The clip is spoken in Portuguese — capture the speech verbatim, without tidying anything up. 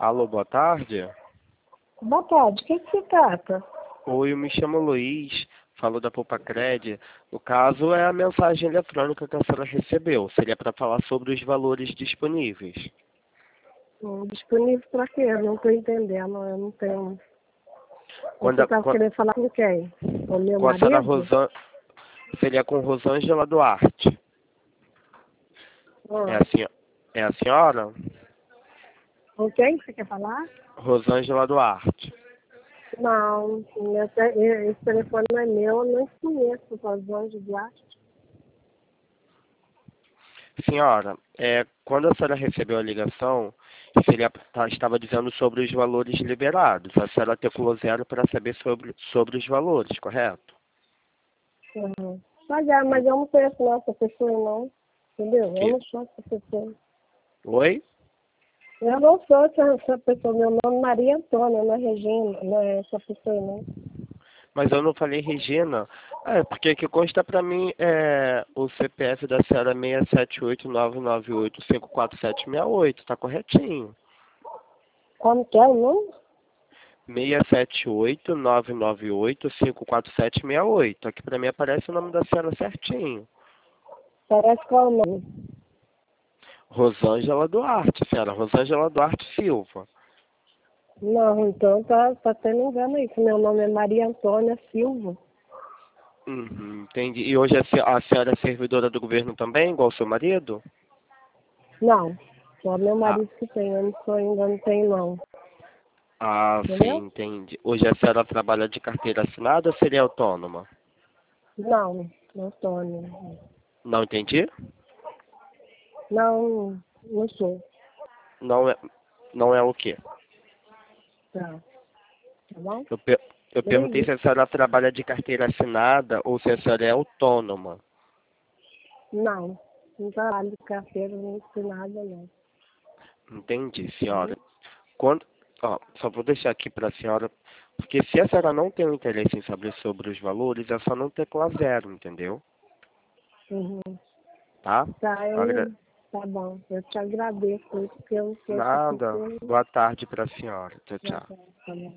Alô, boa tarde. Boa tarde, o que que se trata? Oi, eu me chamo Luiz, falo da Poupa-Cred. No caso, é a mensagem eletrônica que a senhora recebeu. Seria para falar sobre os valores disponíveis. Hum, disponível para quê? Eu não estou entendendo, eu não tenho. Quando Você a, estava quando, querendo falar com quem? Com o meu com a senhora marido? Rosan, seria com Rosângela Duarte. É Hum. a, senho- é a senhora? Com quem que você quer falar? Rosângela Duarte. Não, meu te- esse telefone não é meu, eu não conheço os anjos de arte. Senhora, é, quando a senhora recebeu a ligação, seria, tá, estava dizendo sobre os valores liberados. A senhora teclou zero para saber sobre, sobre os valores, correto? Uhum. Mas, é, mas eu não conheço não essa pessoa não, entendeu? Eu Que? não sou essa pessoa. Oi? Eu não sou essa, essa pessoa, meu nome é Maria Antônia, não é Regina, não é essa pessoa não. Mas eu não falei Regina. É, porque aqui consta pra mim é, o C P F da senhora seis sete oito nove nove oito cinco quatro sete seis oito, tá corretinho. Como que é o nome? seis sete oito nove nove oito cinco quatro sete seis oito. Aqui pra mim aparece o nome da senhora certinho. Parece qual é o nome? Rosângela Duarte, senhora. Rosângela Duarte Silva. Não, então tá, tá tendo engano aí, que meu nome é Maria Antônia Silva. Uhum, entendi. E hoje a se- a senhora é servidora do governo também, igual o seu marido? Não, só meu Ah, marido que tem, eu não sou, ainda não tenho não. ah, sim, Entendeu? entendi. Hoje a senhora trabalha de carteira assinada ou seria autônoma? Não, não sou, não. Não entendi? Não, não sou. Não é, não é o quê? Tá, tá bom? Eu, per- eu perguntei Beleza. se a senhora trabalha de carteira assinada ou se a senhora é autônoma. Não, não trabalho de carteira, não sei nada não. Entendi, Tá bom? senhora. Quando, ó, só vou deixar aqui para a senhora, porque se a senhora não tem um interesse em saber sobre os valores, é só não teclar zero, entendeu? Uhum. Tá? Tá, Agra- eu, tá bom. Eu te agradeço, porque eu não sou essa Nada. pessoa. Boa tarde para a senhora. Tchau, Já tchau. tá, tá bom.